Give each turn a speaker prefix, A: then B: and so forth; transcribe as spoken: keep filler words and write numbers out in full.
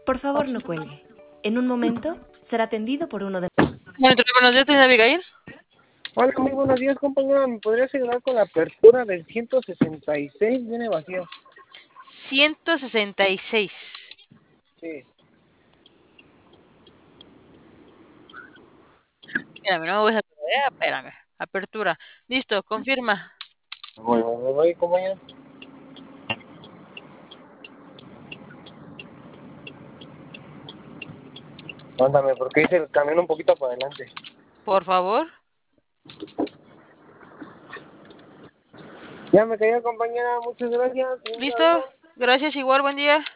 A: Por favor, no cuelgue. En un momento será atendido por uno de...
B: Bueno, buenos días, ¿tienes Abigail?
C: Hola, muy buenos días, compañera. ¿Me podrías ayudar con la apertura del ciento sesenta y seis? Viene vacío.
B: ciento sesenta y seis.
C: Sí.
B: Espérame, no me voy a... Eh, espérame. Apertura. Listo, confirma.
C: Voy, voy, voy, compañera. Mándame, porque hice el camión un poquito para adelante.
B: Por favor.
C: Ya me cayó, compañera. Muchas gracias.
B: Listo. Gracias, igual, buen día.